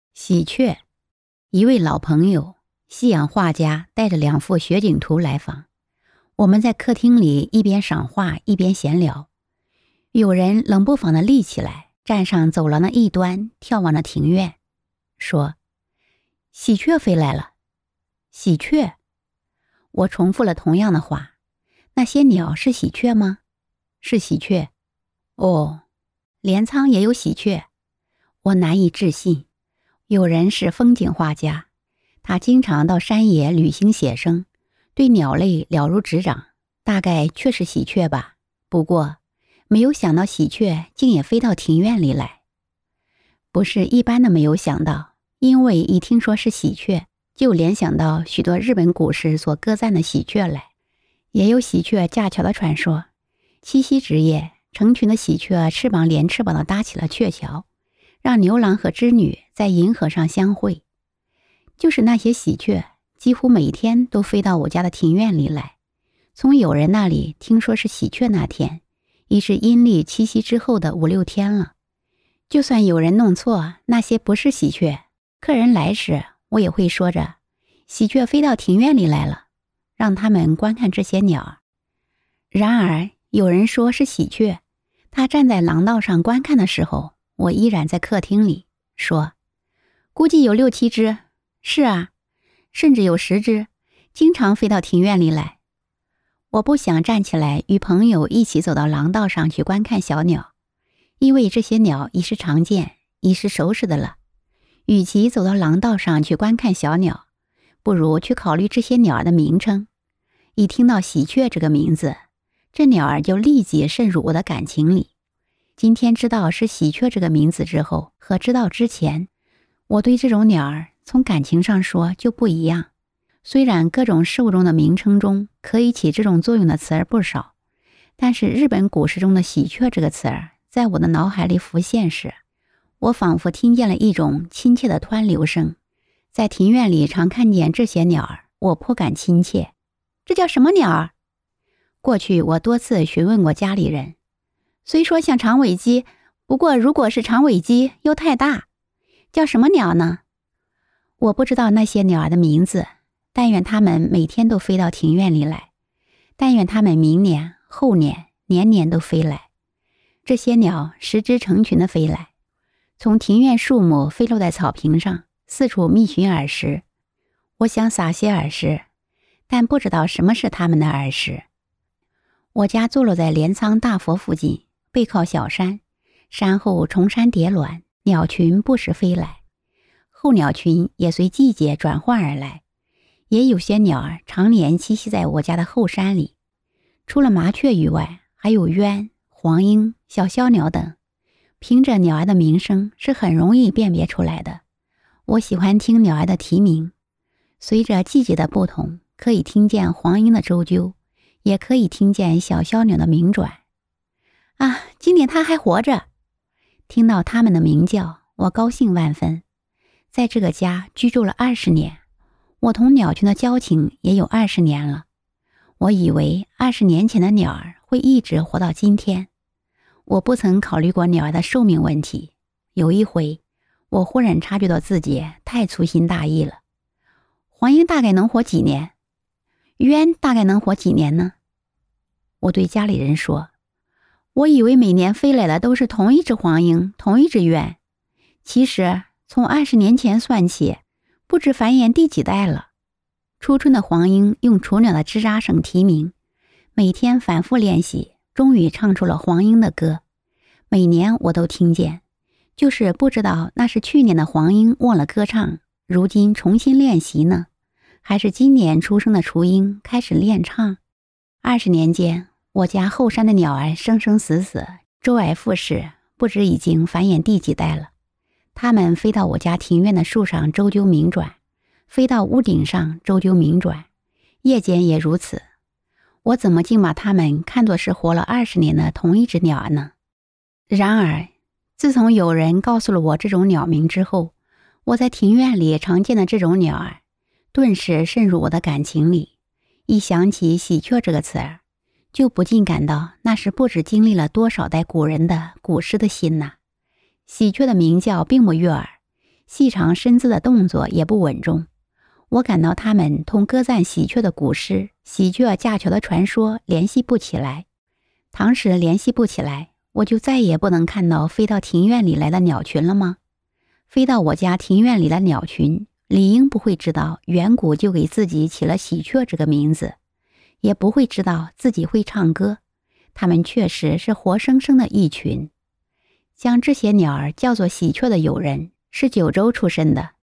喜鹊，一位老朋友，西洋画家带着2幅雪景图来访。我们在客厅里一边赏画一边闲聊。有人冷不防地立起来，站上走廊的一端，眺望着庭院，说：“喜鹊飞来了。”喜鹊？我重复了同样的话。那些鸟是喜鹊吗？是喜鹊。哦，镰仓也有喜鹊。我难以置信。有人是风景画家，他经常到山野旅行写生，对鸟类了如指掌，大概确是喜鹊吧。不过没有想到喜鹊竟也飞到庭院里来。不是一般的没有想到，因为一听说是喜鹊，就联想到许多日本古时所歌赞的喜鹊来。也有喜鹊架桥的传说，七夕之夜，成群的喜鹊翅膀连翅膀地搭起了鹊桥，让牛郎和织女在银河上相会。就是那些喜鹊，几乎每天都飞到我家的庭院里来。从有人那里听说是喜鹊那天，已是阴历七夕之后的5、6天了。就算有人弄错，那些不是喜鹊，客人来时，我也会说着喜鹊飞到庭院里来了，让他们观看这些鸟。然而有人说是喜鹊，他站在廊道上观看的时候，我依然在客厅里说，估计有6、7只。是啊，甚至有10只，经常飞到庭院里来。我不想站起来与朋友一起走到廊道上去观看小鸟，因为这些鸟已是常见，已是熟识的了。与其走到廊道上去观看小鸟，不如去考虑这些鸟儿的名称。一听到喜鹊这个名字，这鸟儿就立即渗入我的感情里。今天知道是喜鹊这个名字之后，和知道之前，我对这种鸟儿从感情上说就不一样。虽然各种事物中的名称中可以起这种作用的词儿不少，但是日本古诗中的喜鹊这个词儿在我的脑海里浮现时，我仿佛听见了一种亲切的湍流声。在庭院里常看见这些鸟儿，我颇感亲切。这叫什么鸟儿？过去我多次询问过家里人，虽说像长尾鸡，不过如果是长尾鸡又太大，叫什么鸟呢？我不知道那些鸟儿的名字，但愿它们每天都飞到庭院里来，但愿它们明年、后年、年年都飞来。这些鸟10只成群的飞来，从庭院树木飞落在草坪上，四处觅寻耳食。我想撒些耳食，但不知道什么是它们的耳食。我家坐落在镰仓大佛附近，背靠小山，山后重山叠峦，鸟群不时飞来，候鸟群也随季节转换而来。也有些鸟儿常年栖息在我家的后山里，除了麻雀以外，还有鸢、黄莺、小枭鸟等。凭着鸟儿的名声是很容易辨别出来的。我喜欢听鸟儿的啼鸣，随着季节的不同，可以听见黄莺的啁啾，也可以听见小枭鸟的鸣转。啊，今年它还活着！听到它们的鸣叫，我高兴万分。在这个家居住了20年，我同鸟群的交情也有20年了。我以为20年前的鸟儿会一直活到今天。我不曾考虑过鸟儿的寿命问题。有一回，我忽然察觉到自己太粗心大意了。黄莺大概能活几年？鸢大概能活几年呢？我对家里人说，我以为每年飞来的都是同一只黄莺，同一只鸢。其实从20年前算起，不知繁衍第几代了。初春的黄莺用雏鸟的吱喳声啼鸣，每天反复练习，终于唱出了黄莺的歌。每年我都听见，就是不知道那是去年的黄莺忘了歌唱，如今重新练习呢，还是今年出生的雏鹰开始练唱。20年间，我家后山的鸟儿生生死死，周而复始，不知已经繁衍第几代了。它们飞到我家庭院的树上啁啾鸣转，飞到屋顶上啁啾鸣转，夜间也如此。我怎么竟把它们看作是活了20年的同一只鸟儿呢？然而自从有人告诉了我这种鸟鸣之后，我在庭院里常见的这种鸟儿顿时渗入我的感情里。一想起喜鹊这个词儿，就不禁感到那是不知经历了多少代古人的古诗的心呐。喜鹊的鸣叫并不悦耳， 细长身姿的动作也不稳重。我感到它们同歌赞喜鹊的古诗、喜鹊架桥的传说联系不起来。倘使联系不起来，我就再也不能看到飞到庭院里来的鸟群了吗？飞到我家庭院里的鸟群，理应不会知道远古就给自己起了喜鹊这个名字，也不会知道自己会唱歌。它们确实是活生生的一群。将这些鸟儿叫做喜鹊的友人是九州出身的，